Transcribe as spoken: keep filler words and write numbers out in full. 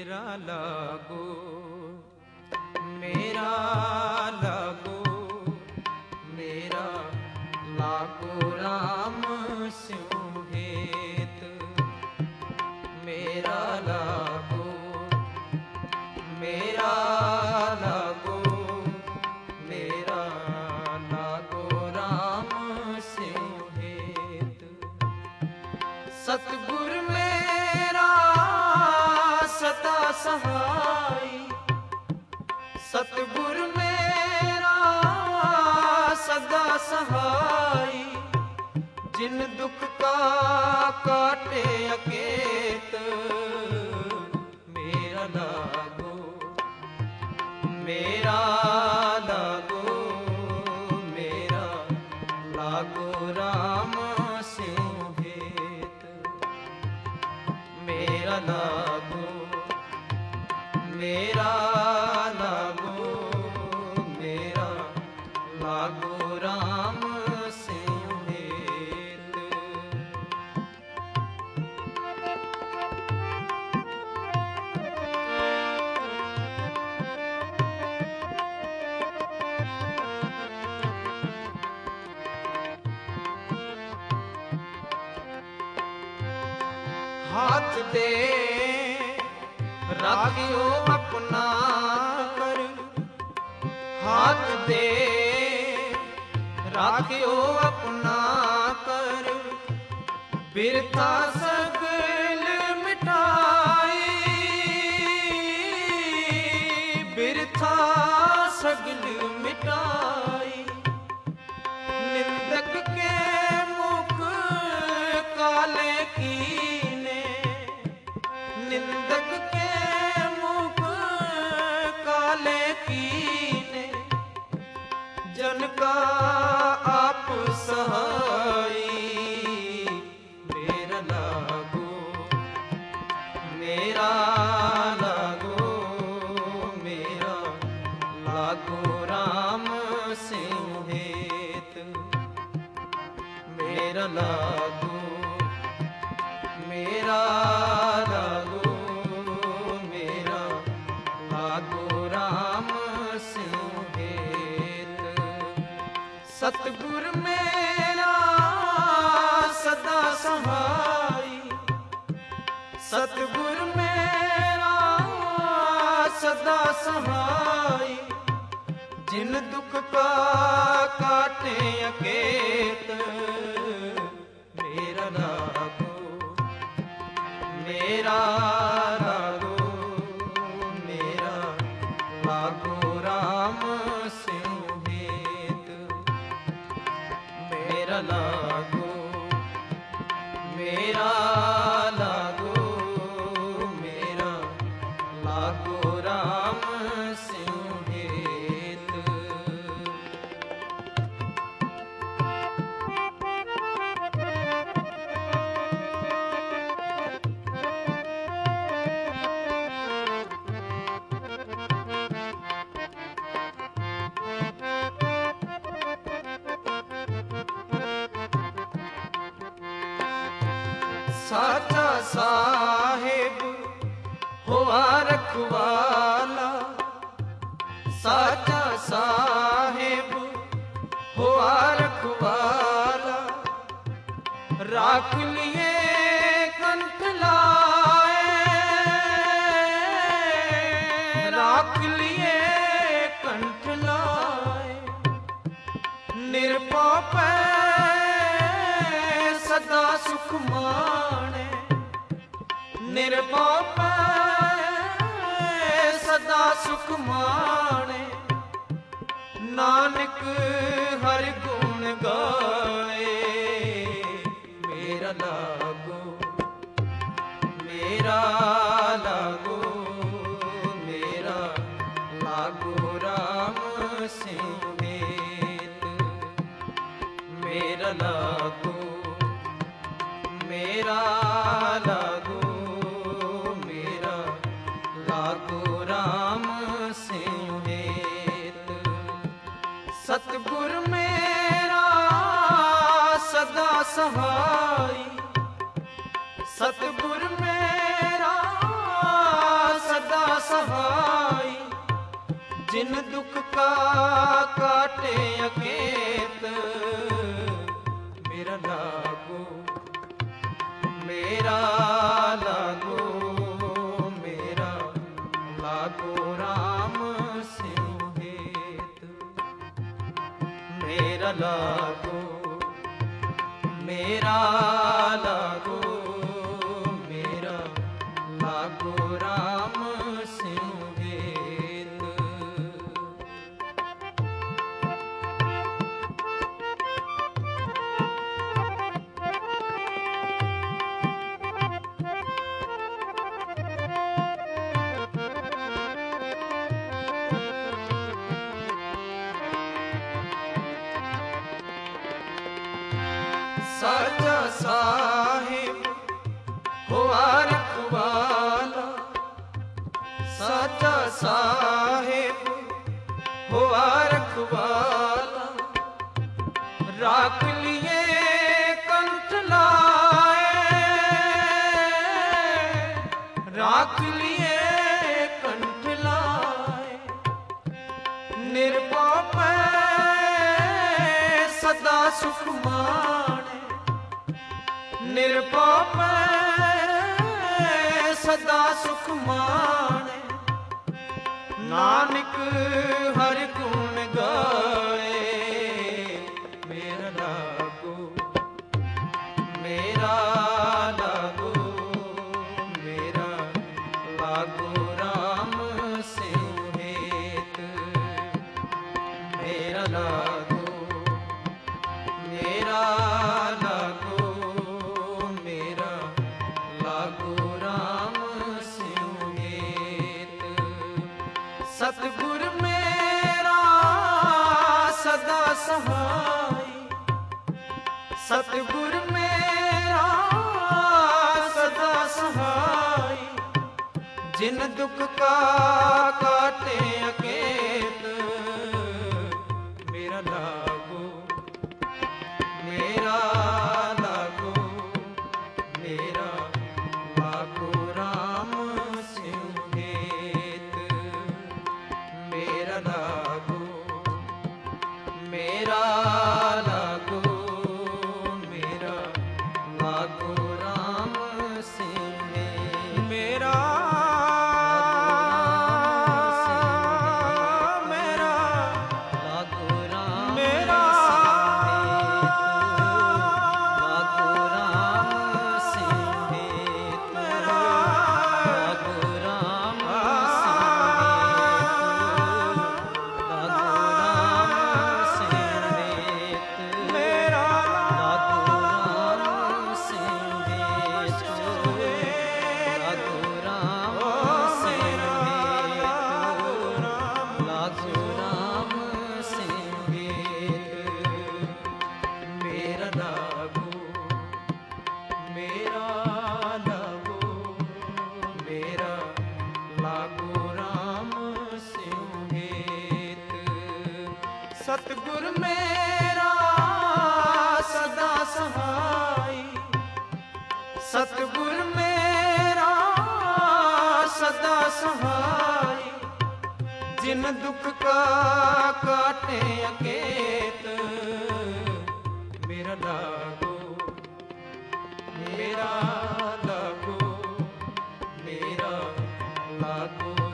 मेरा लागो मेरा लागो मेरा लागो राम स्यों हेत मेरा लागो मेरा लागो मेरा लागो राम स्यों हेत सतगुर मेरा सदा सहाय सतगुर मेरा सदा सहाय जिन दुख का काटे अकेत मेरा लागो मेरा लागो मेरा लागो राम स्यों हेत मेरा लागो मेरा लागो मेरा लागो राम स्यों हेत हाथ दे राखियो अपना कर हाथ दे राखियो अपना कर बिरथा सगल मिटाई बिरथा सगल मिटाई निंदक के मुख काले कीने निंदक के मुख काले कीने जन का आप सहाय मेरा लागो मेरा लागो मेरा लागो राम स्यों हेत मेरा लागो मेरा लागो मेरा लागो राम स्यों हेत सतगुर मेरा सदा सहाय सतगुर मेरा सदा सहाय जिन दुख का काटे अकेत मेरा लागो मेरा लागो मेरा लागो राम स्यों हेत मेरा लागो मेरा लागो मेरा लागो राम स्यों हेत साचा साहेब हुआ रखवाला साचा साहेब हुआ रखवाला राख लिए कंठ लाए राख लिए कंठ लाए निरपाप सदा सुख माणे निरपाप सदा सुख माणे नानक हर गुण गाए मेरा लागो मेरा लागो मेरा लागो राम स्यों हेत मेरा लागो मेरा लागो मेरा लागो राम स्यों हेत सतगुर मेरा सदा सहाय सतगुर मेरा सहाई, जिन दुख का काटे अकेत, मेरा लागो मेरा लागो मेरा लागो राम सिंह हेत, मेरा लागो मेरा लागो मेरा लागो राम सिंह हेत। साचा साहिब हुआ रखवाला, साचा साहिब हुआ रखवाला, राख लिए कंठ लाए, राख लिए कंठ लाए, निर्पाप सदा सुख माणे, निर्पाप सदा सुख माणे, नानक हर गुण गाए, मेरा लागो मेरा लागो मेरा लागो राम सिंह हेत, मेरा लागो मेरा लागो मेरा लागो राम सिंह हेत। सतगुर मेरा सदा सहाई, सतगुर मेरा सदा सहाई, जिन दुख का काटे अकेत, मेरा लागो मेरा लागो मेरा लागो राम सिंह हेत, मेरा लागो मेरा लागो मेरा लागो राम सिंह हेत, मेरा सतगुर मेरा सदा सहाई, सतगुर मेरा सदा सहाई, जिन दुख का काटे अकेत, मेरा लागो मेरा लागो मेरा लागो